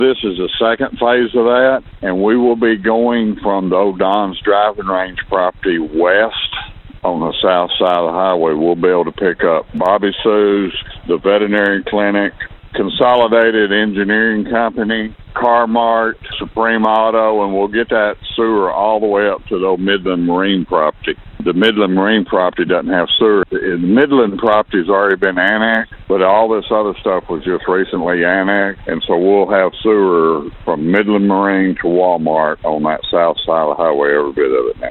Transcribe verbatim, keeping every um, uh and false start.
This is the second phase of that, and we will be going from the Old Don's driving range property west on the south side of the highway. We'll be able to pick up Bobby Sue's, the veterinary clinic, Consolidated Engineering Company, Car-Mart, Supreme Auto, and we'll get that sewer all the way up to the Midland Marine property. The Midland Marine property doesn't have sewer. The Midland property has already been annexed, but all this other stuff was just recently annexed, and so we'll have sewer from Midland Marine to Walmart on that south side of the highway, every bit of it now.